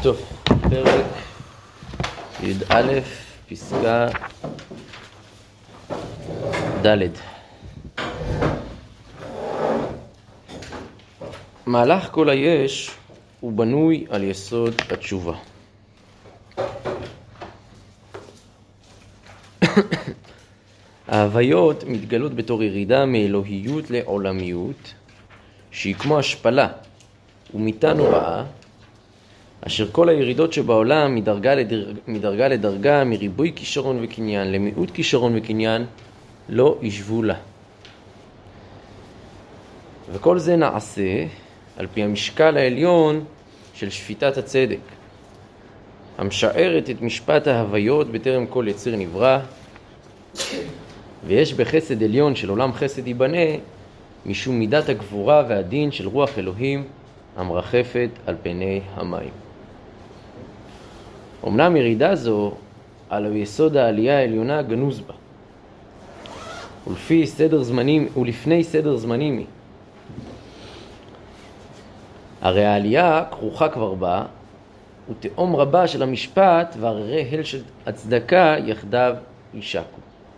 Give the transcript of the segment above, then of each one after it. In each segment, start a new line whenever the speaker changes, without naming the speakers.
טוב, פרק י"א, פסקה ד'. מהלך כל היש הוא בנוי על יסוד התשובה. ההוויות מתגלות בתור ירידה מאלוהיות לעולמיות, שהיא כמו השפלה ומיתה נוראה, אשר כל הירידות שבעולם מדרגה לדרגה, מריבוי כישרון וקניין למיעוט כישרון וקניין, לא ישבו לה. וכל זה נעשה על פי המשקל העליון של שפיטת הצדק, המשערת את משפט ההוויות בטרם כל יציר נברא, ויש בחסד עליון של עולם חסד ייבנה, משום מידת הגבורה והדין של רוח אלוהים המרחפת על פני המים. אמנם ירידה זו על יסוד העלייה העליונה גנוז בה, ולפני סדר זמנים היא. הרי העלייה כרוכה כבר בה, ותאום רבה של המשפט והררי הל של הצדקה יחדיו יישקו.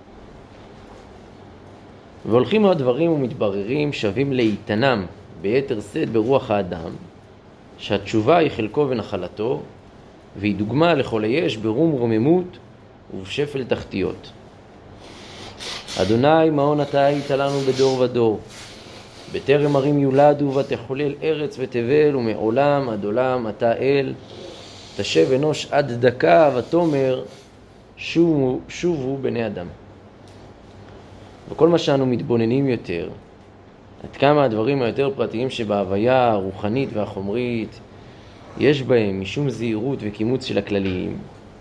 והולכים הדברים ומתבררים שווים לאיתנם ביתר שאת ברוח האדם, שהתשובה היא חלקו ונחלתו, והיא דוגמה לכל היש ברום רוממות ובשפל תחתיות. אדוני מעון אתה היית לנו בדור ודור, בטרם ערים יולדו ותחולל ארץ ותבל, ומעולם עד עולם אתה אל, תשב אנוש עד דקה ותאמר שובו בני אדם. וכל מה שאנו מתבוננים יותר, עד כמה הדברים היותר פרטיים שבהוויה הרוחנית והחומרית יש בהם משום זהירות וקימוץ של הכלליים.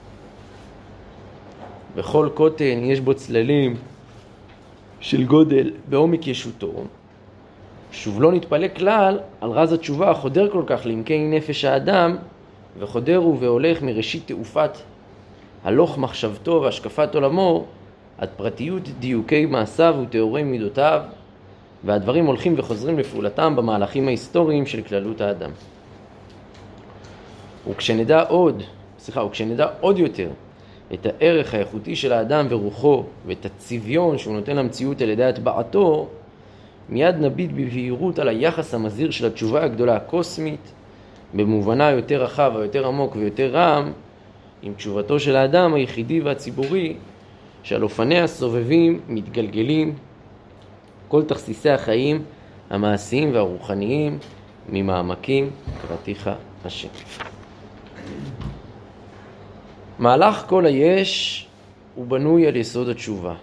בכל קוטן יש בו צללים של גודל בעומק ישותו. שוב לא נתפלא כלל על רז התשובה החודר כל כך לעמקי נפש האדם, וחודר הוא והולך מראשית תעופת הלוך מחשבתו והשקפת עולמו עד פרטיות דיוקי מעשיו ותיאורי מידותיו, והדברים הולכים וחוזרים לפעולתם במהלכים ההיסטוריים של כללות האדם. וכשנדע עוד יותר את הערך האיכותי של האדם ורוחו ואת הצביון שהוא נותן למציאות על ידי הטבעתו, מיד נביט בבהירות על היחס המזהיר של התשובה הגדולה הקוסמית, במובנה יותר רחב ויותר עמוק ויותר רם, עם תשובתו של האדם היחידי והציבורי, שעל אופניה סובבים, מתגלגלים כל תכסיסי החיים המעשיים והרוחניים ממעמקים קראתיך השם. מהלך כל היש הוא בנוי על יסוד התשובה.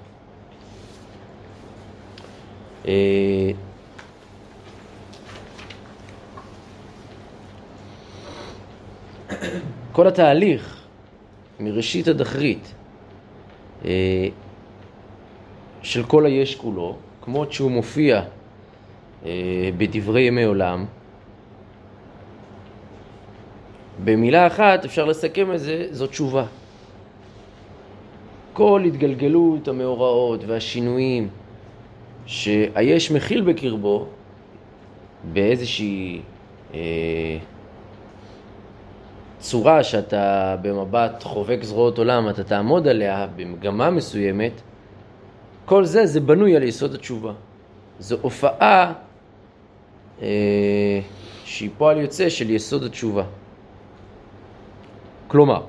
כל התהליך מראשית עד אחרית של כל היש כולו, כמו שהוא מופיע בדברי ימי עולם, במילה אחת אפשר לסכם את זה, זו תשובה. כל התגלגלות המאורעות והשינויים שהיש מכיל בקרבו באיזושהי צורה שאתה במבט חובק זרועות עולם אתה תעמוד עליה במגמה מסוימת, כל זה בנוי על יסוד התשובה. זו הופעה שהיא פועל יוצא של יסוד התשובה. כלומר,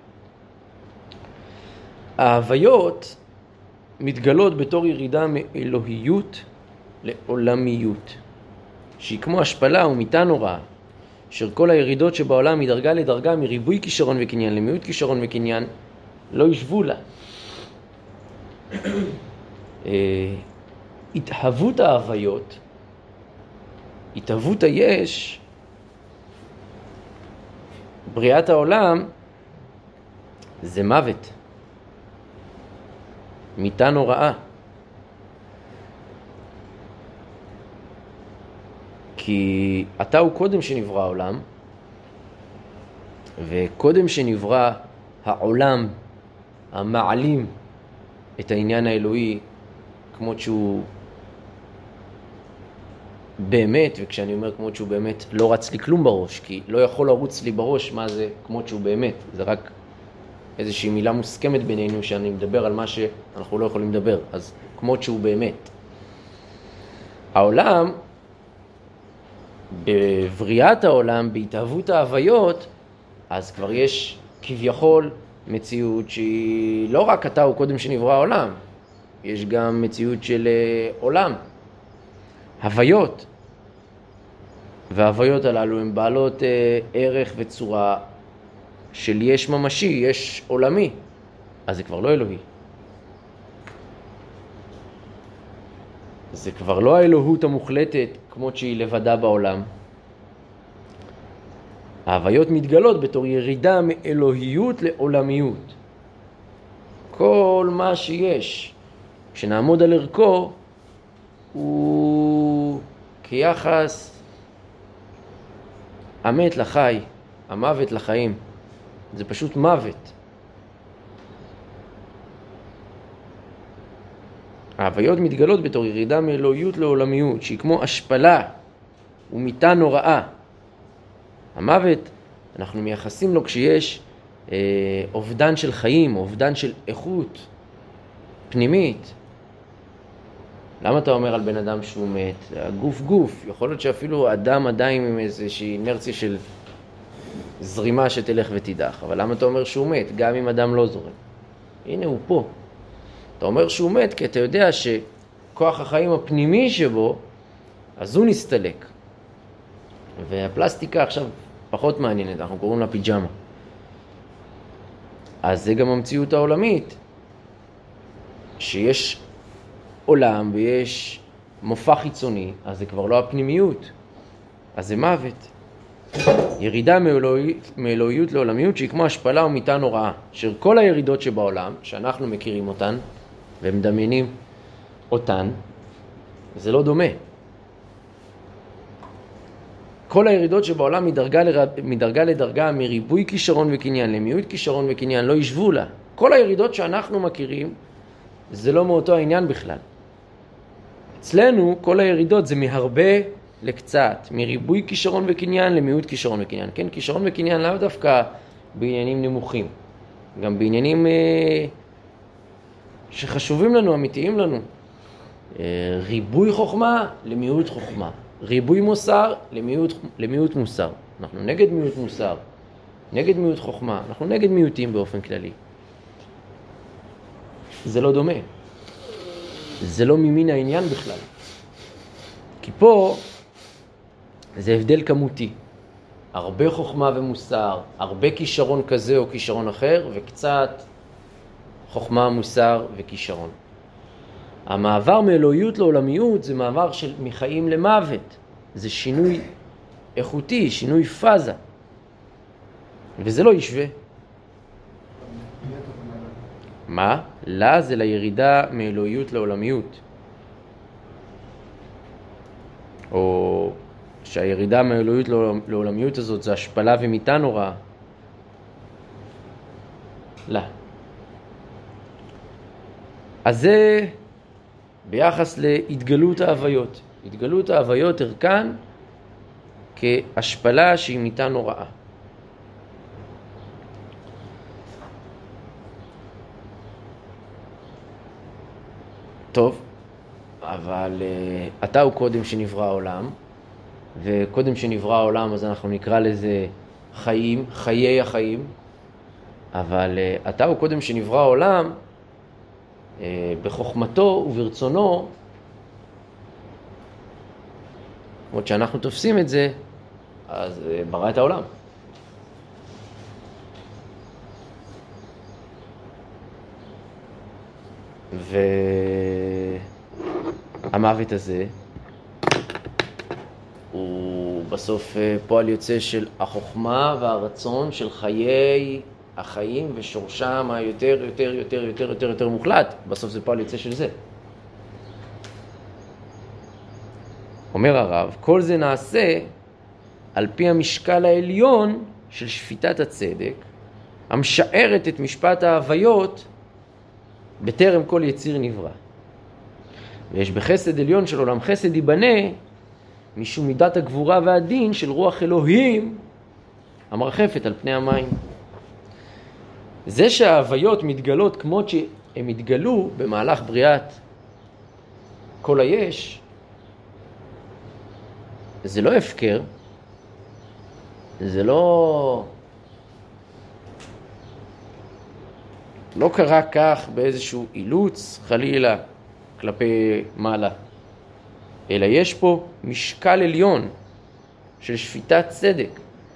ההוויות מתגלות בתור ירידה מאלוהיות לעולמיות, שהיא כמו השפלה ומיתה נוראה, אשר כל הירידות שבעולם מדרגה לדרגה, מריבוי כישרון וקניין למיעוט כישרון וקניין, לא ישבו לה. התהוות ההוויות, התהוות היש, בריאת העולם, זה מוות, מיתה נוראה. כי אתה הוא קודם שנברא העולם, וקודם שנברא העולם המעלים את העניין האלוהי, כמו שהוא באמת, וכשאני אומר כמות שהוא באמת, לא רץ לי כלום בראש, כי לא יכול לרוץ לי בראש מה זה כמות שהוא באמת. זה רק איזושהי מילה מוסכמת בינינו שאני מדבר על מה שאנחנו לא יכולים לדבר. אז כמות שהוא באמת. העולם, בבריאת העולם, בהתהוות ההוויות, אז כבר יש כביכול מציאות שהיא לא רק אתה הוא קודם שנברא העולם, יש גם מציאות של עולם, הוויות. וההוויות הללו הן בעלות ערך וצורה של יש ממשי, יש עולמי. אז זה כבר לא אלוהי. זה כבר לא האלוהות המוחלטת כמות שהיא לבדה בעולם. ההוויות מתגלות בתור ירידה מאלוהיות לעולמיות. כל מה שיש, כשנעמוד על ערכו, הוא כיחס המת לחי, המוות לחיים. זה פשוט מוות. ההוויות מתגלות בתור ירידה מאלוהיות לעולמיות, שהיא כמו השפלה ומיתה נוראה. המוות, אנחנו מייחסים לו כשיש אובדן של חיים, אובדן של איכות פנימית. למה אתה אומר על בן אדם שהוא מת? הגוף גוף. יכול להיות שאפילו אדם עדיין עם איזושהי אינרציה של זרימה שתלך ותידח. אבל למה אתה אומר שהוא מת? גם אם אדם לא זורם. הנה הוא פה. אתה אומר שהוא מת כי אתה יודע שכוח החיים הפנימי שבו, אז הוא נסתלק. והפלסטיקה עכשיו פחות מעניינת, אנחנו קוראים לה פיג'מה. אז זה גם המציאות העולמית, שיש עולם ויש מופע חיצוני, אז זה כבר לא הפנימיות, אז זה מוות. ירידה מאלוהיות לעולמיות שהיא כמו השפלה ומיתה נוראה, שכל הירידות שבעולם, שאנחנו מכירים אותן ומדמיינים אותן, זה לא דומה. כל הירידות שבעולם מדרגה לדרגה, מריבוי כישרון וקניין למיעוט כישרון וקניין, לא ישבו לה. כל הירידות שאנחנו מכירים, זה לא מאותו העניין בכלל. אצלנו כל הירידות זה מהרבה לקצת, מריבוי כישרון וקניין למיעוט כישרון וקניין. כן, כישרון וקניין לאו דווקא בעניינים נמוכים, גם בעניינים שחשובים לנו, אמיתיים לנו. ריבוי חוכמה למיעוט חוכמה. ריבוי מוסר למיעוט מוסר. אנחנו נגד מיעוט מוסר, נגד מיעוט חוכמה, אנחנו נגד מיעוטים באופן כללי. זה לא דומה. זה לא ממין העניין בכלל. כי פה זה הבדל כמותי. הרבה חוכמה ומוסר, הרבה כישרון כזה או כישרון אחר, וקצת חוכמה, מוסר וכישרון. המעבר מאלוהיות לעולמיות זה מעבר של מחיים למוות. זה שינוי איכותי, שינוי פאזה. וזה לא ישווה. מה? לה זה לירידה מאלוהיות לעולמיות. או שהירידה מאלוהיות לעולמיות הזאת זה השפלה ומיתה נוראה. לה. אז זה ביחס להתגלות ההוויות. התגלות ההוויות ערכן כהשפלה שהיא מיתה נוראה. טוב, אבל אתה הוא קודם שנברא העולם, וקודם שנברא העולם אז אנחנו נקרא לזה חיים, חיי החיים, אבל אתה הוא קודם שנברא העולם, בחוכמתו וברצונו, עוד שאנחנו תופסים את זה, אז ברא את העולם. והמוות הזה הוא בסוף פועל יוצא של החוכמה והרצון של חיי החיים ושורשם היותר יותר יותר יותר יותר יותר מוחלט. בסוף זה פועל יוצא של זה. אומר הרב, כל זה נעשה על פי המשקל העליון של שפיטת הצדק, המשערת את משפט ההוויות בטרם כל יציר נברא. ויש בחסד עליון של עולם חסד ייבנה, משום מידת הגבורה והדין של רוח אלוהים המרחפת על פני המים. זה שההוויות מתגלות כמו שהם התגלו במהלך בריאת כל היש, זה לא הפקר, זה לא קרה כך באיזשהו אילוץ חלילה כלפי מעלה, אלא יש פה משקל עליון של שפיטת צדק.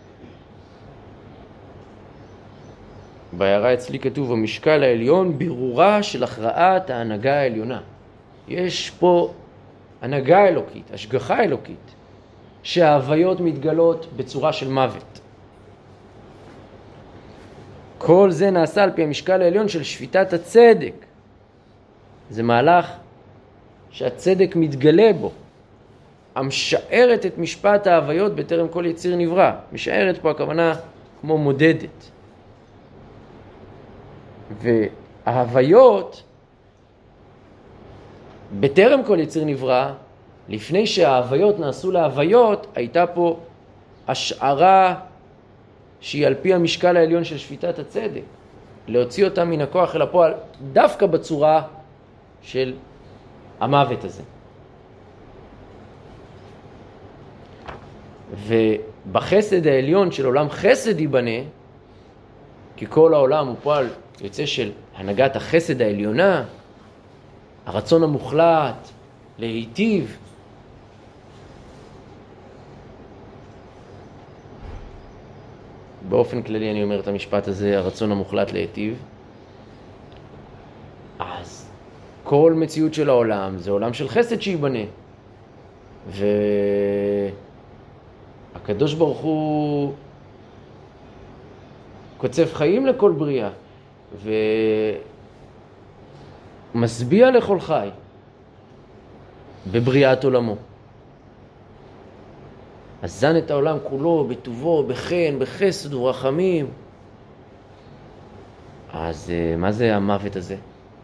בהערה אצלי כתוב המשקל העליון ברורה של הכרעת ההנהגה העליונה. יש פה הנהגה אלוקית, השגחה אלוקית, שההוויות מתגלות בצורה של מוות. כל זה נעשה על פי המשקל העליון של שפיטת הצדק. זה מהלך שהצדק מתגלה בו, המשערת את משפט ההוויות בטרם כל יציר נברא. משערת פה הכוונה כמו מודדת. וההוויות בטרם כל יציר נברא, לפני שההוויות נעשו להוויות, הייתה פה השערה שהיא על פי המשקל העליון של שפיטת הצדק, להוציא אותה מן הכוח אל הפועל דווקא בצורה של המוות הזה. ובחסד העליון של עולם חסד ייבנה, כי כל העולם הוא פועל יוצא של הנהגת החסד העליונה, הרצון המוחלט להיטיב. באופן כללי אני אומר את המשפט הזה, הרצון המוחלט להיטיב. אז כל מציאות של העולם זה עולם של חסד שיבנה. והקדוש ברוך הוא קוצב חיים לכל בריאה ומשביע לכל חי בבריאת עולמו. אז זן את העולם כולו בטובו, בחן, בחסד ורחמים. אז מה זה המוות הזה?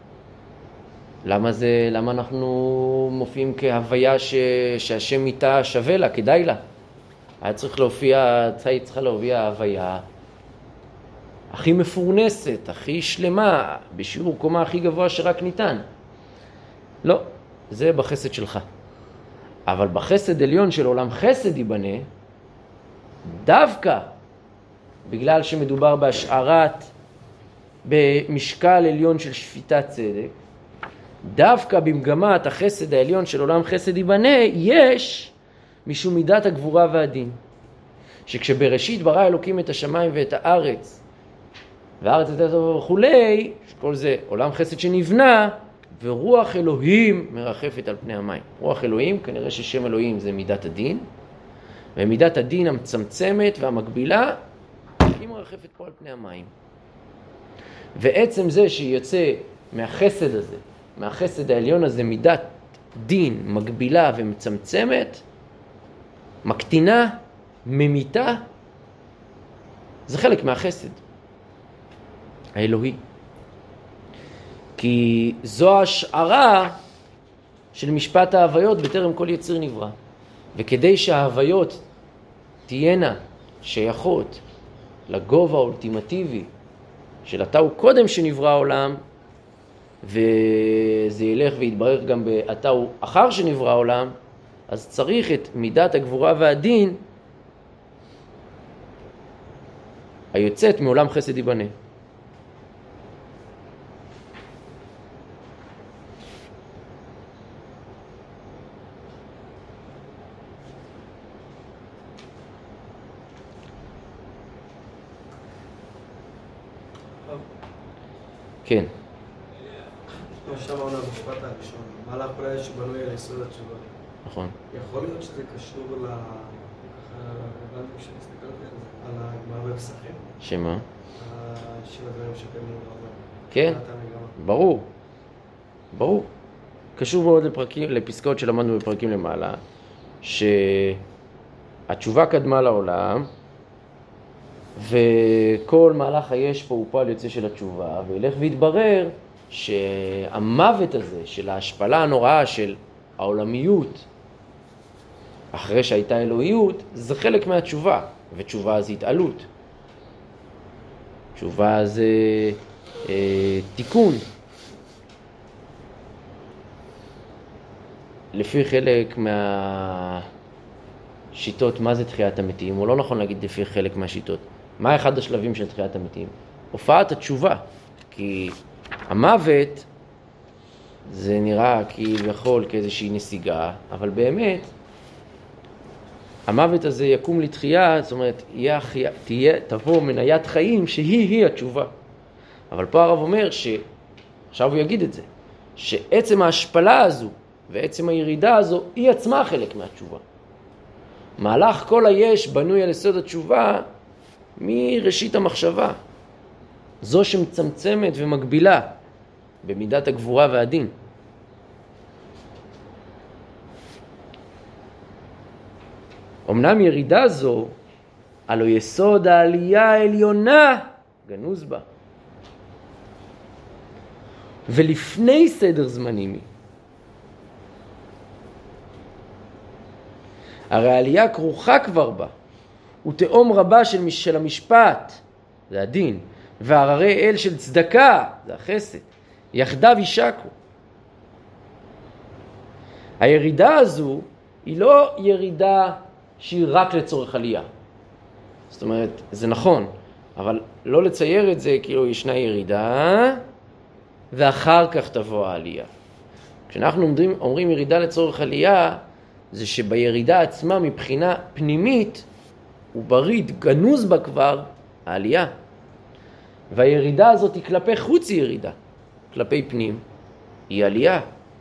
למה אנחנו מופיעים כהוויה שהשם איתה שווה לה, כדאי לה? היה צריכה להופיע ההוויה הכי מפורנסת, הכי שלמה, בשיעור קומה הכי גבוה שרק ניתן. לא, זה בחסד שלך. אבל בחסד עליון של עולם חסד ייבנה, דווקא בגלל שמדובר בהשערת, במשקל עליון של שפיטת צדק, דווקא במגמת החסד העליון של עולם חסד ייבנה, יש משום מידת הגבורה והדין. שכשבראשית ברא אלוקים את השמיים ואת הארץ, והארץ את הטוב וכולי, כל זה עולם חסד שנבנה, ורוח אלוהים מרחפת על פני המים. רוח אלוהים, כנראה ששם אלוהים זה מידת הדין, ומידת הדין המצמצמת והמקבילה, היא מרחפת פה על פני המים. ועצם זה שיוצא מהחסד הזה, מהחסד העליון הזה, מידת דין מקבילה ומצמצמת, מקטינה, ממיתה, זה חלק מהחסד האלוהי. כי זו השערה של משפט ההוויות בטרם כל יציר נברא. וכדי שההוויות תהיינה שייכות לגובה האולטימטיבי של אתה הוא קודם שנברא העולם, וזה ילך ויתברר גם באתה הוא אחר שנברא העולם, אז צריך את מידת הגבורה והדין היוצאת מעולם חסד ייבנה. כן.
כמו שאמרנו במשפט הראשון, מהלך כל היה שבנוי על יסוד התשובה.
נכון.
יכול להיות שזה קשור ככה, הבנתי כשנסתכלתי על הגמרא בפסחים?
שמה?
שבע דברים שקדמו לעולם.
כן, ברור. ברור. קשור מאוד לפסקאות שלמדנו בפרקים למעלה, שהתשובה קדמה לעולם, וכל מהלך היש פה הוא פועל יוצא של התשובה, וילך ויתברר שהמוות הזה של ההשפלה הנוראה של העולמיות אחרי שהייתה אלוהיות, זה חלק מהתשובה, ותשובה זה התעלות. תשובה זה תיקון. לפי חלק מהשיטות, מה זה תחיית המתים? או לא נכון להגיד לפי חלק מהשיטות. מה אחד השלבים של תחיית המתים? הופעת התשובה. כי המוות זה נראה כביכול כאיזושהי נסיגה, אבל באמת המוות הזה יקום לתחייה, זאת אומרת, תבוא מניית חיים שהיא התשובה. אבל פה הרב אומר עכשיו הוא יגיד את זה, שעצם ההשפלה הזו ועצם הירידה הזו היא עצמה חלק מהתשובה. מהלך כל היש בנוי על יסוד התשובה מראשית המחשבה. זו שמצמצמת ומגבילה במידת הגבורה והדין. אמנם ירידה זו, הלא יסוד העלייה העליונה גנוז בה. ולפני סדר זמנים היא. הרי העלייה כרוכה כבר בה, ותאום רבה של המשפט, זה הדין, והררי אל של צדקה, זה החסד, יחדיו ישקו. הירידה הזו היא לא ירידה שהיא רק לצורך עלייה. זאת אומרת, זה נכון, אבל לא לצייר את זה כאילו ישנה ירידה, ואחר כך תבוא העלייה. כשאנחנו אומרים ירידה לצורך עלייה, זה שבירידה עצמה מבחינה פנימית, הוא בריד, גנוז בה כבר, העלייה. והירידה הזאת היא כלפי חוץ ירידה, כלפי פנים, היא עלייה.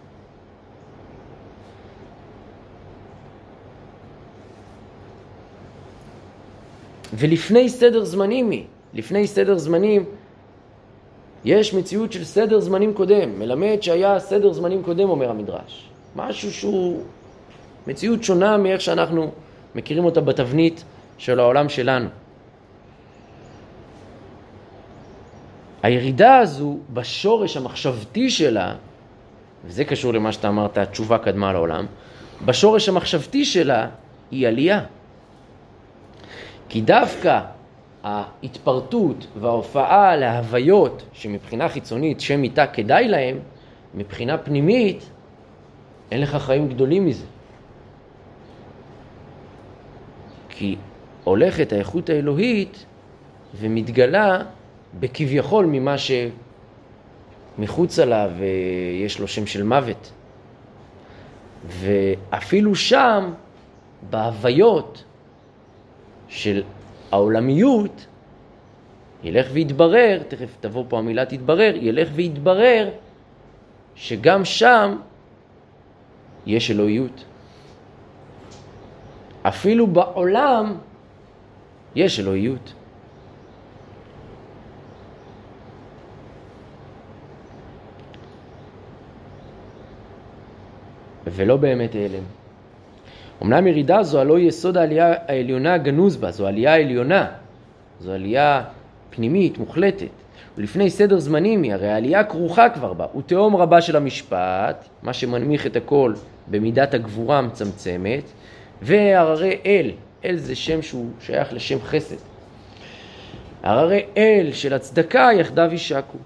ולפני סדר זמנים היא, לפני סדר זמנים, יש מציאות של סדר זמנים קודם, מלמד שהיה סדר זמנים קודם, אומר המדרש. משהו שהוא מציאות שונה מאיך שאנחנו מכירים אותה בתבנית של העולם שלנו. הירידה הזו בשורש המחשבתי שלה, וזה קשור למה שאתה אמרת, התשובה קדמה לעולם, בשורש המחשבתי שלה היא עלייה. כי דווקא ההתפרטות וההופעה להוויות שמבחינה חיצונית שם איתה כדאי להם, מבחינה פנימית אין לך חיים גדולים מזה. כי הולכת האיכות האלוהית ומתגלה בכביכול ממה שמחוץ עליו ויש לו שם של מוות. ואפילו שם, בהוויות של העולמיות, ילך ויתברר, תכף תבוא פה המילה תתברר, ילך ויתברר שגם שם יש אלוהיות. אפילו בעולם יש אלוהיות. ולא באמת העלם. אמנם ירידה זו הלא יסוד העלייה העליונה גנוז בה, זו עלייה עליונה, זו עלייה פנימית, מוחלטת. ולפני סדר זמנים היא, הרי העלייה כרוכה כבר בה, ותאום רבה של המשפט, מה שמנמיך את הכל במידת הגבורה מצמצמת, והררי אל, אל זה שם שהוא שייך לשם חסד. הררי אל של הצדקה יחדיו ישקו.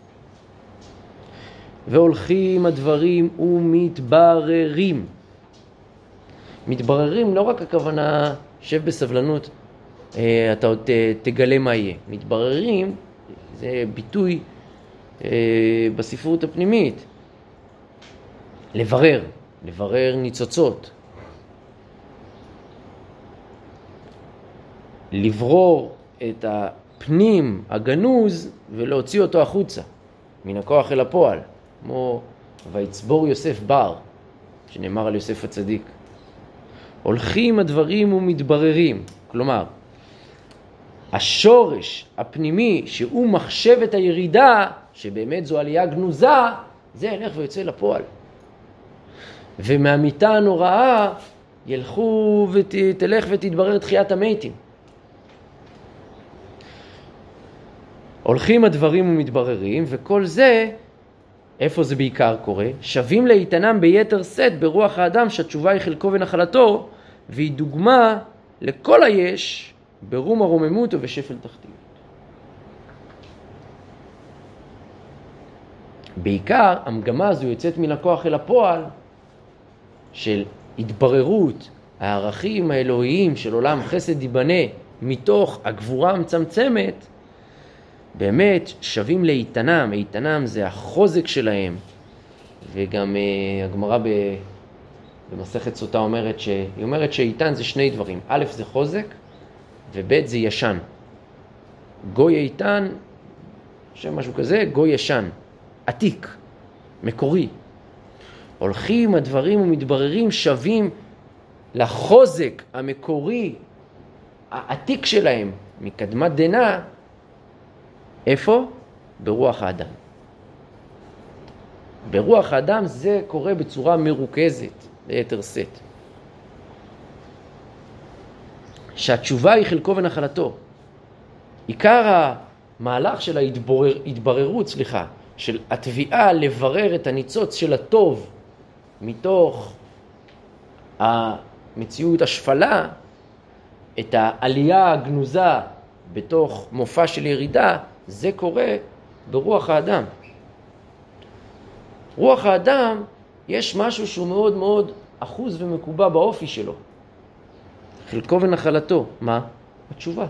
והולכים הדברים ומתבררים. מתבררים לא רק הכוונה שב בסבלנות, אתה עוד תגלה מה יהיה. מתבררים זה ביטוי בספרות הפנימית. לברר, לברר ניצוצות. לברור את הפנים הגנוז ולהוציא אותו החוצה, מן הכוח אל הפועל. כמו ויצבור יוסף בר, שנאמר על יוסף הצדיק. הולכים הדברים ומתבררים. כלומר, השורש הפנימי שהוא מחשב את הירידה, שבאמת זו עלייה גנוזה, זה ילך ויוצא לפועל. ומהמיטה הנוראה ילכו ותלך ותתברר תחיית המתים. הולכים הדברים ומתבררים, וכל זה, איפה זה בעיקר קורה? שווים לאיתנם ביתר שאת ברוח האדם שהתשובה היא חלקו ונחלתו, והיא דוגמה לכל היש ברום הרוממות ובשפל תחתיות. בעיקר המגמה הזו יוצאת מן הכוח אל הפועל של התבררות הערכים האלוהיים של עולם חסד ייבנה מתוך הגבורה המצמצמת, באמת שווים לאיתנם. איתנם זה החוזק שלהם. וגם הגמרא במסכת סוטה אומרת שאיתן זה שני דברים. א' זה חוזק וב' זה ישן. גוי איתן, שם משהו כזה, גוי ישן, עתיק, מקורי. הולכים הדברים ומתבררים שווים לחוזק המקורי, העתיק שלהם, מקדמת דנא. איפה? ברוח האדם. ברוח האדם זה קורה בצורה מרוכזת, ליתר סט. שהתשובה היא חלקו ונחלתו. עיקר המהלך של ההתבררות, של התביעה לברר את הניצוץ של הטוב מתוך המציאות השפלה, את העלייה הגנוזה בתוך מופע של ירידה, זה קורה ברוח האדם. רוח האדם יש משהו שהוא מאוד מאוד אחוז ומקובע באופי שלו. חלקו ונחלתו. מה? התשובה.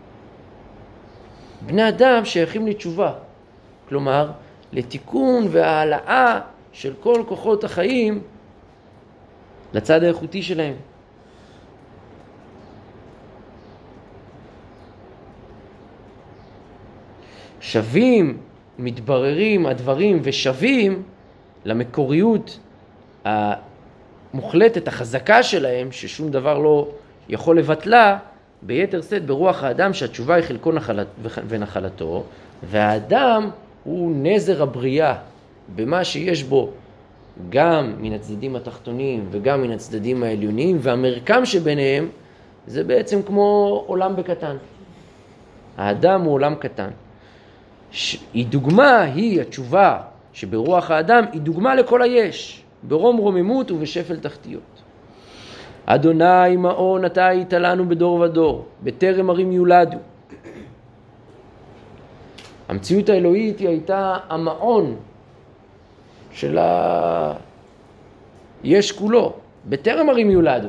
בני אדם שייכים לתשובה. כלומר, לתיקון והעלאה של כל כוחות החיים לצד האיכותי שלהם. שווים, מתבררים הדברים ושווים למקוריות המוחלטת, החזקה שלהם, ששום דבר לא יכול לבטלה, ביתר סט ברוח האדם שהתשובה היא חלקו ונחלתו, והאדם הוא נזר הבריאה במה שיש בו גם מן הצדדים התחתונים וגם מן הצדדים העליונים, והמרקם שביניהם זה בעצם כמו עולם בקטן. האדם הוא עולם קטן. היא דוגמה, היא התשובה שברוח האדם, היא דוגמה לכל היש, ברום רוממות ובשפל תחתיות. אדוני מעון אתה היית לנו בדור ודור, בטרם ערים יולדו. המציאות האלוהית היא הייתה המעון של יש כולו, בטרם ערים יולדו.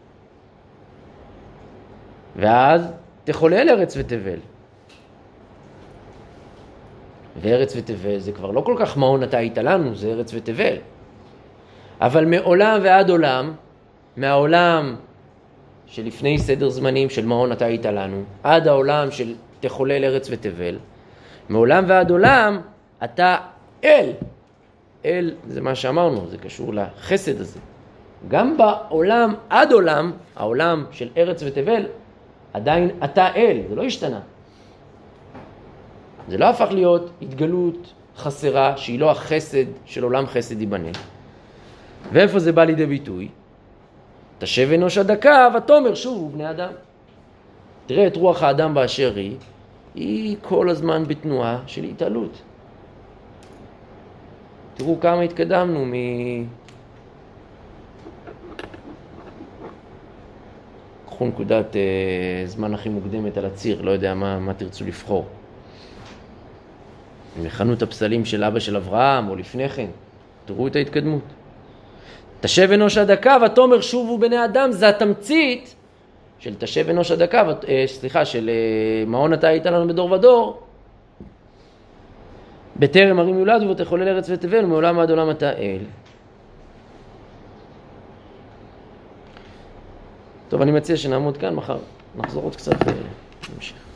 ואז תחולל ארץ ותבל. וארץ ותבל זה כבר לא כל כך מעון אתה היית לנו, זה ארץ ותבל. אבל מעולם ועד עולם, מהעולם שלפני סדר זמנים של מעון אתה היית לנו, עד העולם של תחולל ארץ ותבל, מעולם ועד עולם אתה אל. אל זה מה שאמרנו, זה קשור לחסד הזה. גם בעולם עד עולם, העולם של ארץ ותבל, עדיין אתה אל, זה לא השתנה. זה לא הפך להיות התגלות חסרה שהיא לא החסד של עולם חסד ייבנה. ואיפה זה בא לידי ביטוי? תשב אנוש הדקה ותאמר שובו בני אדם. תראה את רוח האדם באשר היא כל הזמן בתנועה של התעלות. תראו כמה התקדמנו קחו נקודת זמן הכי מוקדמת על הציר, לא יודע מה תרצו לבחור. מחנות הפסלים של אבא של אברהם או לפני כן, תראו את ההתקדמות. תשב אנוש הדקה ותאמר שובו בני אדם, זה התמצית של תשב אנוש הדקה, של מעון אתה היית לנו בדור ודור, בטרם ערים יולדו ותחולל ארץ ותבל ומעולם עד עולם אתה אל. טוב, אני מציע שנעמוד כאן, מחר נחזור עוד קצת ונמשיך.